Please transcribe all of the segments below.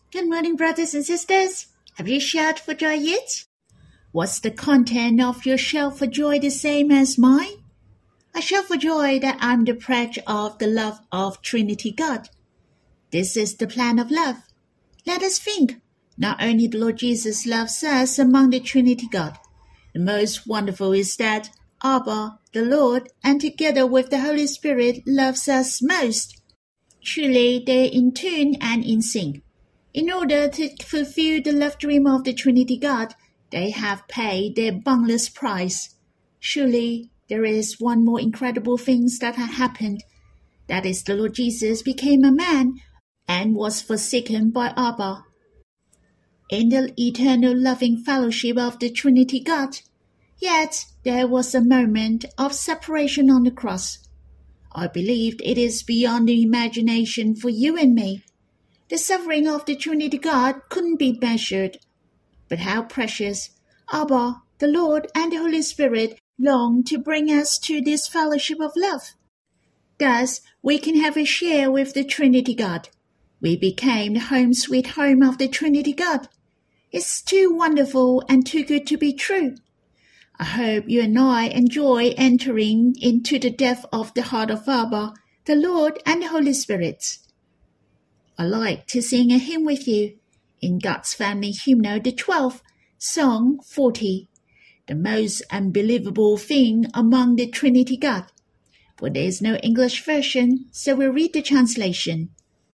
Good morning, brothers and sisters. Have you shouted for joy yet? Was the content of your shout for joy the same as mine? I shout for joy that I'm the pledge of the love of Trinity God. This is the plan of love. Let us think. Not only the Lord Jesus loves us among the Trinity God. The most wonderful is that Abba, the Lord, and together with the Holy Spirit loves us most. Truly, they're in tune and in sync. In order to fulfill the love dream of the Trinity God, they have paid their boundless price. Surely, there is one more incredible thing that had happened. That is, the Lord Jesus became a man and was forsaken by Abba. In the eternal loving fellowship of the Trinity God, yet there was a moment of separation on the cross. I believe it is beyond the imagination for you and me. The suffering of the Trinity God couldn't be measured. But how precious Abba, the Lord, and the Holy Spirit long to bring us to this fellowship of love. Thus, we can have a share with the Trinity God. We became the home sweet home of the Trinity God. It's too wonderful and too good to be true. I hope you and I enjoy entering into the depth of the heart of Abba, the Lord, and the Holy Spirit. I like to sing a hymn with you in God's Family Hymnal, the 12th, Song 40, the most unbelievable thing among the Trinity God. For there is no English version, so we'll read the translation.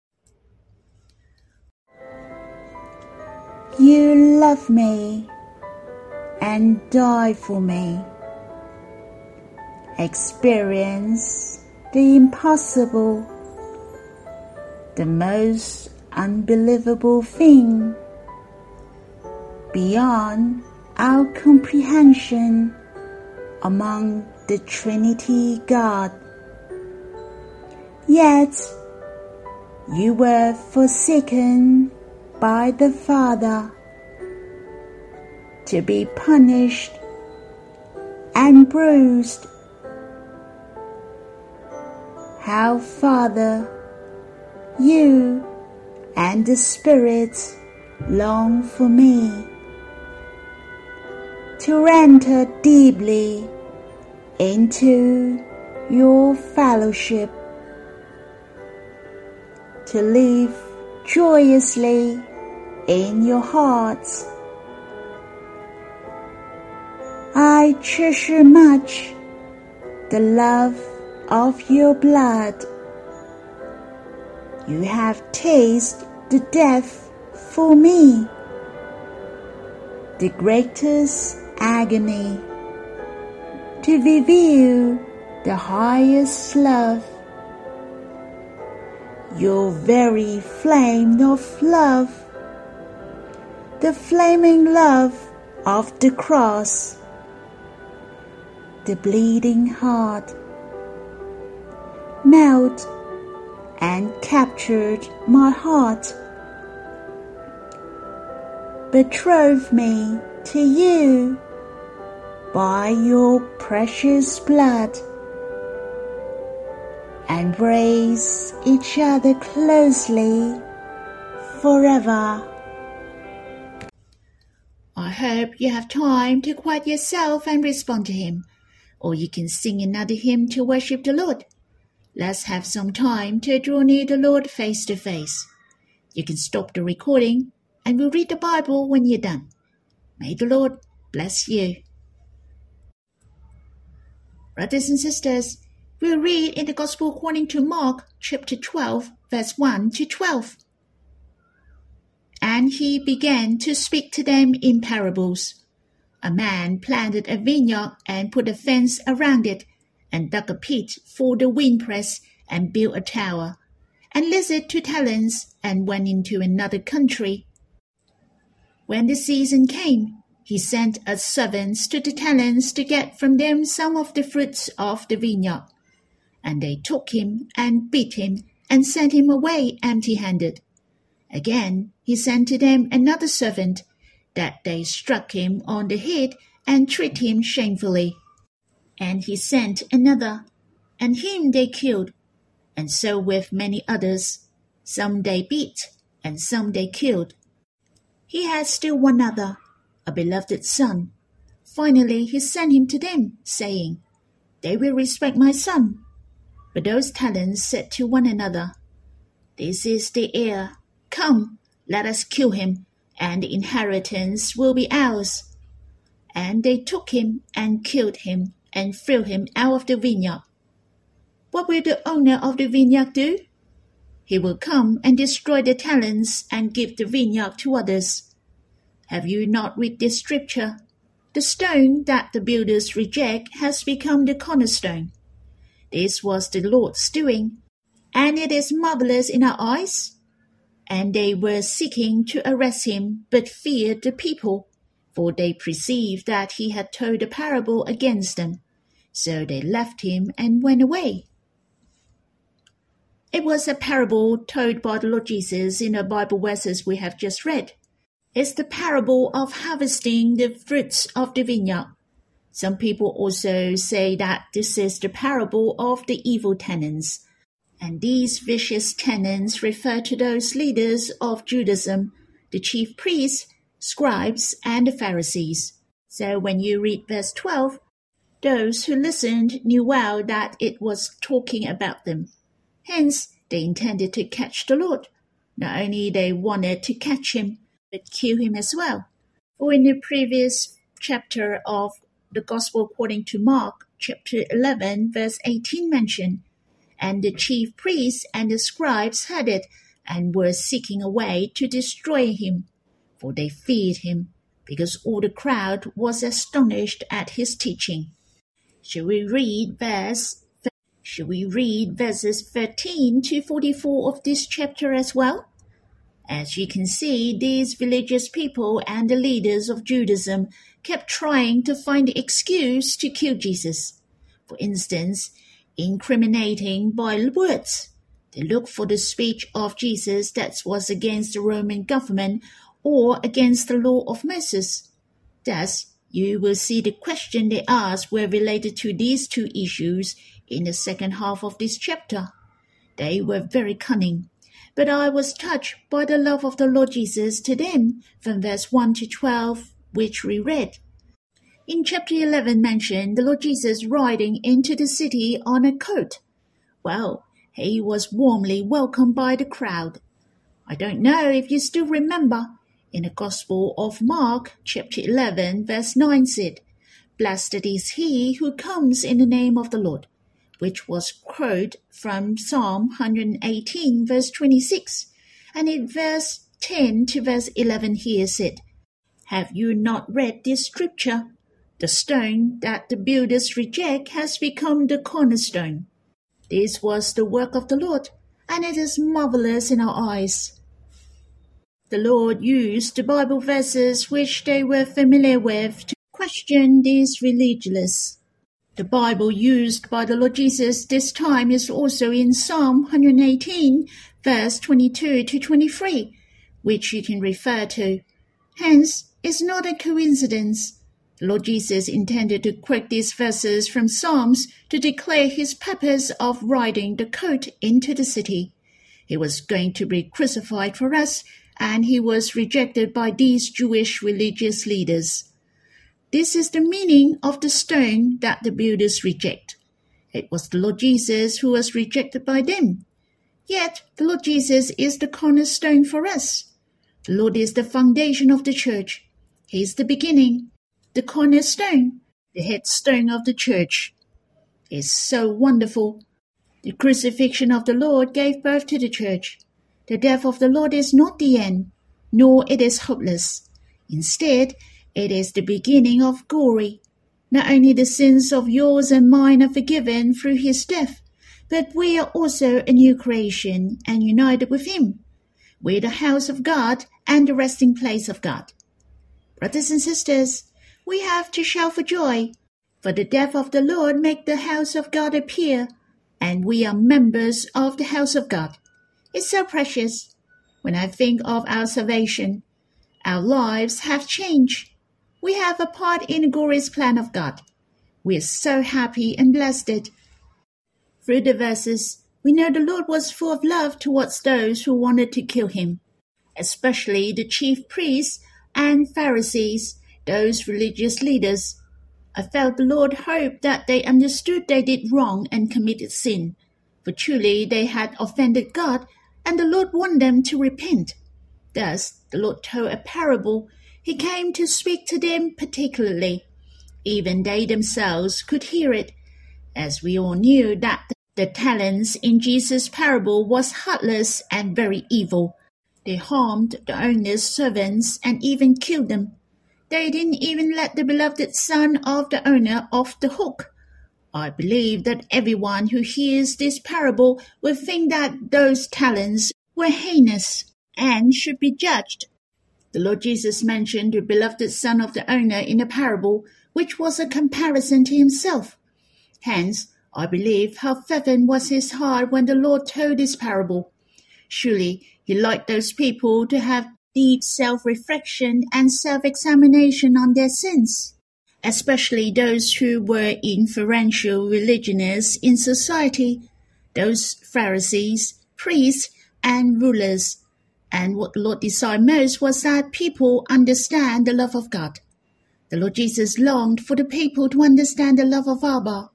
You love me and die for me. Experience the impossible. The most unbelievable thing beyond our comprehension among the Trinity God. Yet you were forsaken by the Father to be punished and bruised. How, Father, you and the Spirit long for me to enter deeply into your fellowship, to live joyously in your hearts. I treasure much the love of your blood. You have tasted the death for me, the greatest agony, to reveal the highest love. Your very flame of love, the flaming love of the cross, the bleeding heart, melt and captured my heart, betrothed me to you by your precious blood, embrace each other closely forever. I hope you have time to quiet yourself and respond to him, or you can sing another hymn to worship the Lord. Let's have some time to draw near the Lord face to face. You can stop the recording and we'll read the Bible when you're done. May the Lord bless you. Brothers and sisters, we'll read in the Gospel according to Mark chapter 12, verse 1 to 12. And he began to speak to them in parables. A man planted a vineyard and put a fence around it, and dug a pit for the winepress, and built a tower, and leased it to talents, and went into another country. When the season came, he sent as servants to the talents to get from them some of the fruits of the vineyard. And they took him and beat him and sent him away empty-handed. Again he sent to them another servant, that they struck him on the head and treated him shamefully. And he sent another, and him they killed, and so with many others. Some they beat, and some they killed. He had still one other, a beloved son. Finally he sent him to them, saying, They will respect my son. But those talents said to one another, This is the heir. Come, let us kill him, and the inheritance will be ours. And they took him and killed him and threw him out of the vineyard. What will the owner of the vineyard do? He will come and destroy the talents and give the vineyard to others. Have you not read this scripture? The stone that the builders reject has become the cornerstone. This was the Lord's doing, and it is marvelous in our eyes. And they were seeking to arrest him, but feared the people, for they perceived that he had told a parable against them. So they left him and went away. It was a parable told by the Lord Jesus in the Bible verses we have just read. It's the parable of harvesting the fruits of the vineyard. Some people also say that this is the parable of the evil tenants. And these vicious tenants refer to those leaders of Judaism, the chief priests, scribes, and the Pharisees. So when you read verse 12, those who listened knew well that it was talking about them. Hence, they intended to catch the Lord. Not only they wanted to catch him, but kill him as well. For in the previous chapter of the Gospel according to Mark, chapter 11, verse 18 mentioned, And the chief priests and the scribes heard it, and were seeking a way to destroy him. For they feared him, because all the crowd was astonished at his teaching. Shall we read verses 13 to 44 of this chapter as well? As you can see, these religious people and the leaders of Judaism kept trying to find the excuse to kill Jesus. For instance, incriminating by words. They looked for the speech of Jesus that was against the Roman government or against the law of Moses. Thus, you will see the question they asked were related to these two issues in the second half of this chapter. They were very cunning, but I was touched by the love of the Lord Jesus to them from verse 1 to 12, which we read. In chapter 11 mentioned the Lord Jesus riding into the city on a colt. Well, he was warmly welcomed by the crowd. I don't know if you still remember, in the Gospel of Mark, chapter 11, verse 9 said, Blessed is he who comes in the name of the Lord, which was quoted from Psalm 118, verse 26, and in verse 10 to verse 11 here said, Have you not read this scripture? The stone that the builders reject has become the cornerstone. This was the work of the Lord, and it is marvelous in our eyes. The Lord used the Bible verses which they were familiar with to question these religious. The Bible used by the Lord Jesus this time is also in Psalm 118, verse 22 to 23, which you can refer to. Hence, it's not a coincidence. The Lord Jesus intended to quote these verses from Psalms to declare his purpose of riding the colt into the city. He was going to be crucified for us, and he was rejected by these Jewish religious leaders. This is the meaning of the stone that the builders reject. It was the Lord Jesus who was rejected by them. Yet the Lord Jesus is the cornerstone for us. The Lord is the foundation of the church. He is the beginning, the cornerstone, the headstone of the church. It is so wonderful. The crucifixion of the Lord gave birth to the church. The death of the Lord is not the end, nor it is hopeless. Instead, it is the beginning of glory. Not only the sins of yours and mine are forgiven through his death, but we are also a new creation and united with him. We are the house of God and the resting place of God. Brothers and sisters, we have to shout for joy, for the death of the Lord make the house of God appear, and we are members of the house of God. It's so precious. When I think of our salvation, our lives have changed. We have a part in the glorious plan of God. We are so happy and blessed. Through the verses, we know the Lord was full of love towards those who wanted to kill him. especially the chief priests and Pharisees, those religious leaders. I felt the Lord hoped that they understood they did wrong and committed sin, for truly they had offended God, and the Lord wanted them to repent. Thus, the Lord told a parable. He came to speak to them particularly. Even they themselves could hear it, as we all knew that the talents in Jesus' parable was heartless and very evil. They harmed the owner's servants and even killed them. They didn't even let the beloved son of the owner off the hook. I believe that everyone who hears this parable will think that those talents were heinous and should be judged. The Lord Jesus mentioned the beloved son of the owner in the parable, which was a comparison to himself. Hence, I believe how fervent was his heart when the Lord told this parable. Surely he liked those people to have deep self-reflection and self-examination on their sins, especially those who were influential religionists in society, those Pharisees, priests, and rulers. And what the Lord desired most was that people understand the love of God. The Lord Jesus longed for the people to understand the love of Abba.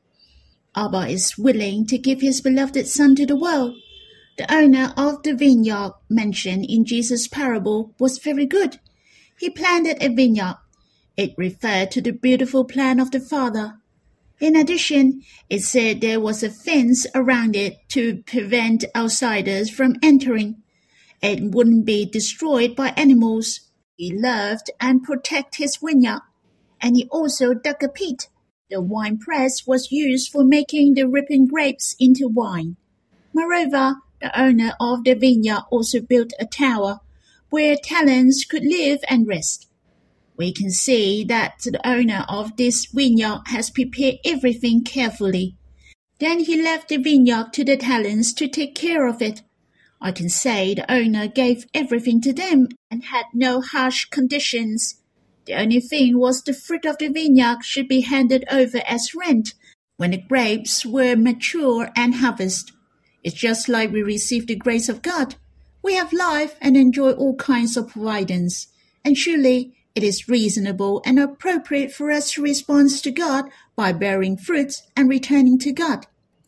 Abba is willing to give his beloved Son to the world. The owner of the vineyard mentioned in Jesus' parable was very good. He planted a vineyard. It referred to the beautiful plan of the Father. In addition, it said there was a fence around it to prevent outsiders from entering. It wouldn't be destroyed by animals. He loved and protected his vineyard, and he also dug a pit. The wine press was used for making the ripened grapes into wine. Moreover, the owner of the vineyard also built a tower where talents could live and rest. We can see that the owner of this vineyard has prepared everything carefully. Then he left the vineyard to the talents to take care of it. I can say the owner gave everything to them and had no harsh conditions. The only thing was the fruit of the vineyard should be handed over as rent when the grapes were mature and harvested. It's just like we receive the grace of God. We have life and enjoy all kinds of providence. And surely it is reasonable and appropriate for us to respond to God by bearing fruits and returning to God.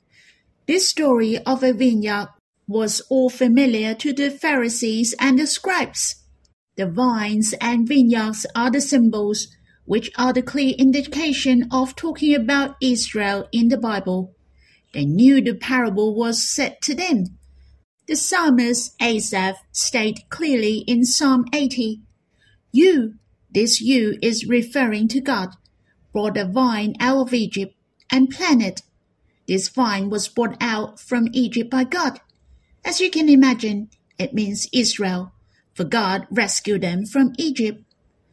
This story of a vineyard was all familiar to the Pharisees and the scribes. The vines and vineyards are the symbols, which are the clear indication of talking about Israel in the Bible. They knew the parable was said to them. The psalmist Asaph stated clearly in Psalm 80, "You," this "you" is referring to God, "brought a vine out of Egypt and planted." This vine was brought out from Egypt by God. As you can imagine, it means Israel, for God rescued them from Egypt.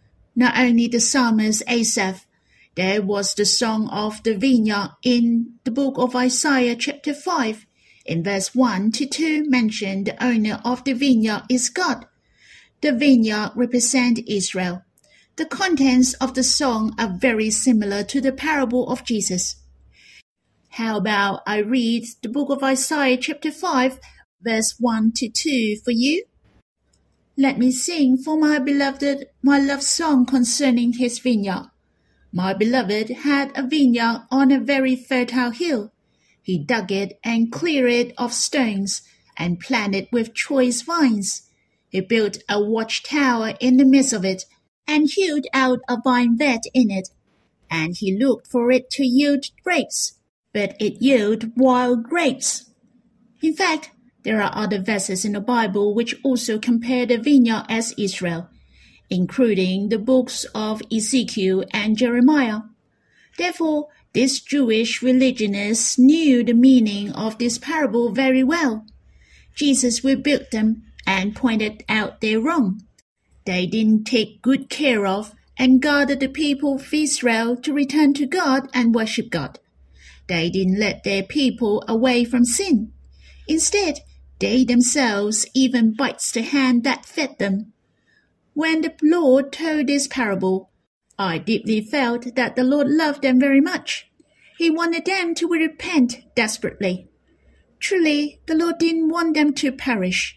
Not only the psalmist Asaph, there was the song of the vineyard in the book of Isaiah chapter 5. In verse 1 to 2 mentioned the owner of the vineyard is God. The vineyard represents Israel. The contents of the song are very similar to the parable of Jesus. How about I read the book of Isaiah chapter 5, verse 1 to 2 for you? Let me sing for my beloved my love song concerning his vineyard. My beloved had a vineyard on a very fertile hill. He dug it and cleared it of stones and planted it with choice vines. He built a watchtower in the midst of it and hewed out a vine vat in it. And he looked for it to yield grapes, but it yielded wild grapes. In fact, there are other verses in the Bible which also compare the vineyard as Israel, including the books of Ezekiel and Jeremiah. Therefore, these Jewish religionists knew the meaning of this parable very well. Jesus rebuked them and pointed out their wrong. They didn't take good care of and guarded the people of Israel to return to God and worship God. They didn't let their people away from sin. Instead, they themselves even bites the hand that fed them. When the Lord told this parable, I deeply felt that the Lord loved them very much. He wanted them to repent desperately. Truly, the Lord didn't want them to perish,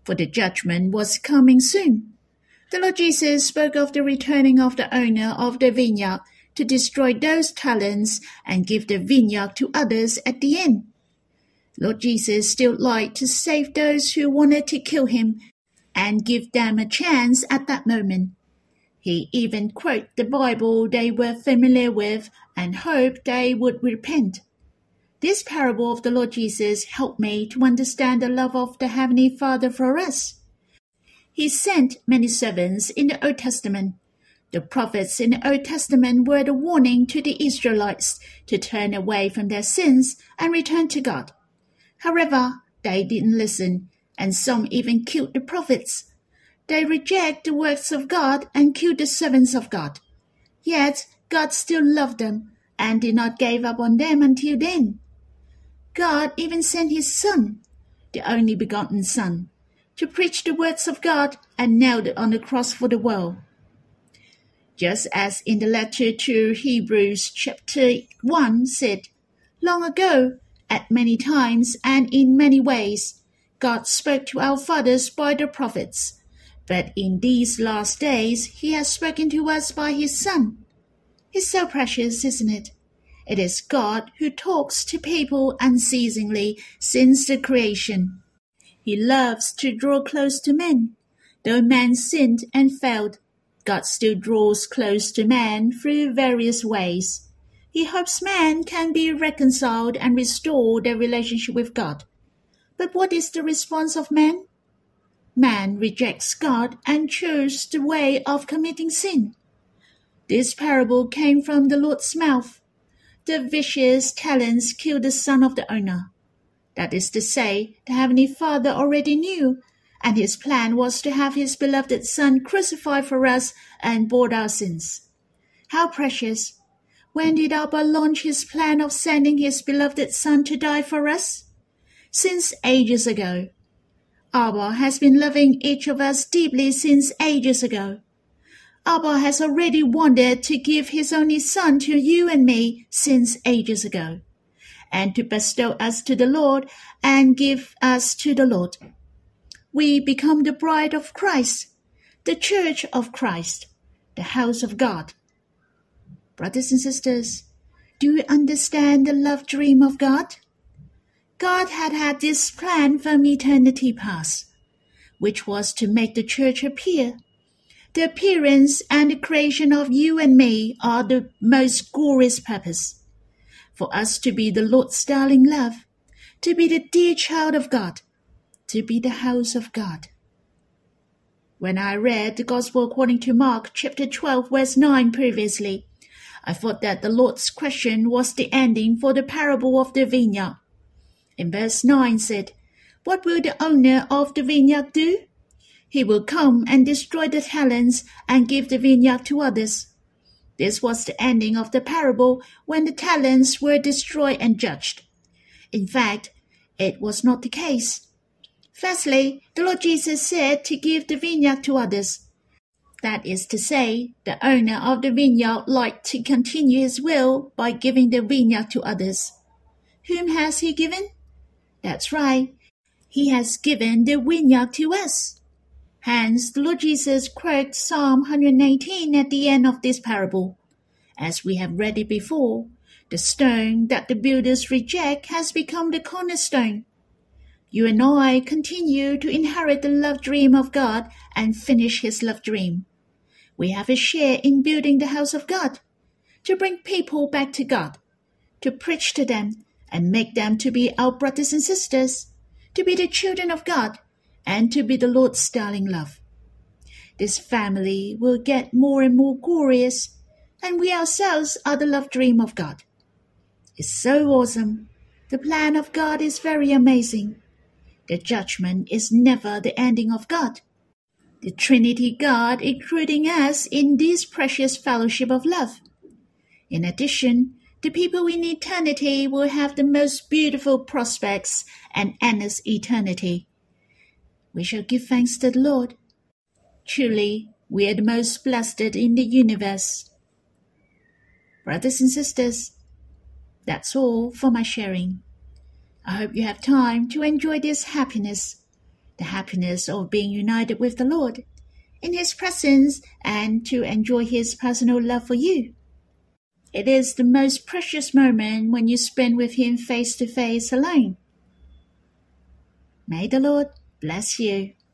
for the judgment was coming soon. The Lord Jesus spoke of the returning of the owner of the vineyard to destroy those talents and give the vineyard to others at the end. Lord Jesus still liked to save those who wanted to kill him and give them a chance at that moment. He even quoted the Bible they were familiar with and hoped they would repent. This parable of the Lord Jesus helped me to understand the love of the Heavenly Father for us. He sent many servants in the Old Testament. The prophets in the Old Testament were the warning to the Israelites to turn away from their sins and return to God. However, they didn't listen, and some even killed the prophets. They reject the works of God and killed the servants of God. Yet God still loved them and did not give up on them until then. God even sent his Son, the only begotten Son, to preach the words of God and nailed it on the cross for the world. Just as in the letter to Hebrews chapter 1 said, long ago, at many times and in many ways, God spoke to our fathers by the prophets. But in these last days, he has spoken to us by his Son. It's so precious, isn't it? It is God who talks to people unceasingly since the creation. He loves to draw close to men. Though man sinned and failed, God still draws close to man through various ways. He hopes man can be reconciled and restore their relationship with God. But what is the response of man? Man rejects God and chooses the way of committing sin. This parable came from the Lord's mouth. The vicious talents killed the son of the owner. That is to say, the Heavenly Father already knew, and his plan was to have his beloved Son crucified for us and bore our sins. How precious! When did Abba launch his plan of sending his beloved Son to die for us? Since ages ago. Abba has been loving each of us deeply since ages ago. Abba has already wanted to give his only Son to you and me since ages ago, and to bestow us to the Lord and give us to the Lord. We become the bride of Christ, the church of Christ, the house of God. Brothers and sisters, do you understand the love dream of God? God had this plan from eternity past, which was to make the church appear. The appearance and the creation of you and me are the most glorious purpose. For us to be the Lord's darling love, to be the dear child of God, to be the house of God. When I read the Gospel according to Mark chapter 12 verse 9 previously, I thought that the Lord's question was the ending for the parable of the vineyard. In verse 9 said, what will the owner of the vineyard do? He will come and destroy the talents and give the vineyard to others. This was the ending of the parable when the talents were destroyed and judged. In fact, it was not the case. Firstly, the Lord Jesus said to give the vineyard to others. That is to say, the owner of the vineyard liked to continue his will by giving the vineyard to others. Whom has he given? That's right, he has given the vineyard to us. Hence, the Lord Jesus quotes Psalm 118 at the end of this parable. As we have read it before, the stone that the builders reject has become the cornerstone. You and I continue to inherit the love dream of God and finish his love dream. We have a share in building the house of God, to bring people back to God, to preach to them and make them to be our brothers and sisters, to be the children of God, and to be the Lord's darling love. This family will get more and more glorious, and we ourselves are the love dream of God. It's so awesome. The plan of God is very amazing. The judgment is never the ending of God. The Trinity God including us in this precious fellowship of love. In addition, the people in eternity will have the most beautiful prospects and endless eternity. We shall give thanks to the Lord. Truly, we are the most blessed in the universe. Brothers and sisters, that's all for my sharing. I hope you have time to enjoy this happiness, the happiness of being united with the Lord, in His presence, and to enjoy His personal love for you. It is the most precious moment when you spend with Him face to face alone. May the Lord bless you.